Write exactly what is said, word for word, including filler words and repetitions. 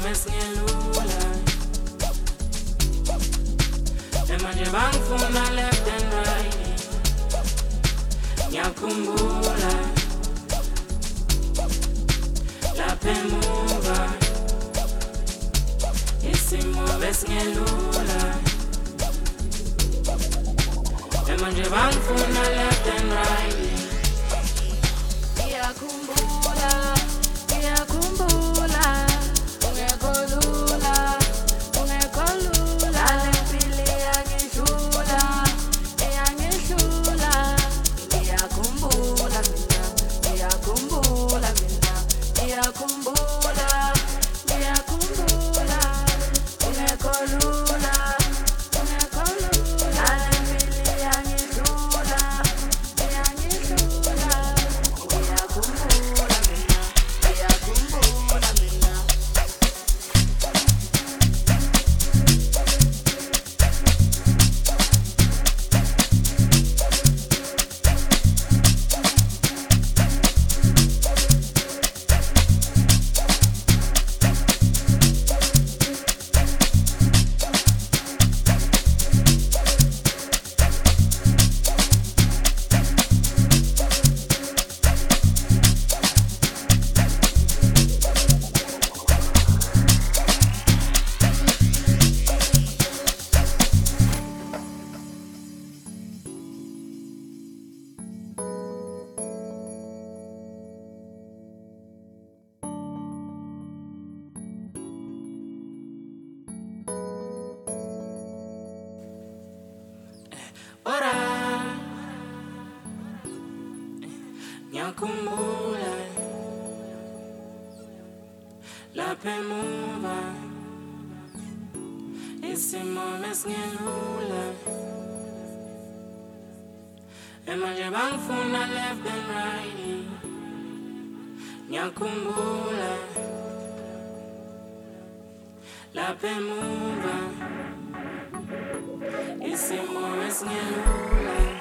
mesingelula emanje bangifuna left and right ngiyakhumbula lapha emuva isimo besingelula emanje bangifuna left and right ngiyakhumbula ngiyakhumbula ungekho lula ungekho lula lempilo iyangihlula iyangihlula ngiyakhumbula mina ngiyakhumbula mina ngiyakhumbula ngiyakhumbula ungekho lula ungekho lula lempilo iyangihlula iyangihlula ngiyakhumbula mina ngiyakhumbula mina ora ngiyakhumbula lapha emuva isimo mesingelula emanje bangifuna left and right ngiyakhumbula lapha emuva isimo mesingelula